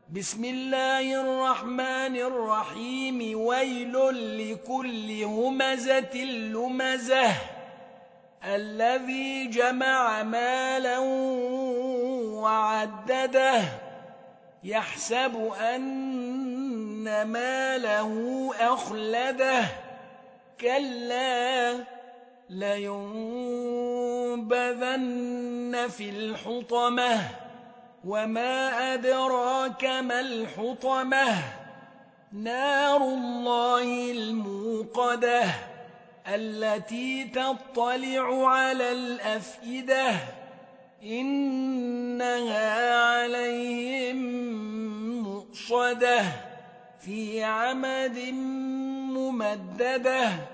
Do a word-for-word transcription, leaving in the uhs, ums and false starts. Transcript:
بسم الله الرحمن الرحيم ويل لكل همزة لمزة الذي جمع مالا وعدده يحسب أن ماله أخلده كلا لينبذن في الحطمة وما أدراك ما الحطمة نار الله الموقدة التي تطلع على الأفئدة إنها عليهم مؤصدة في عمد ممدده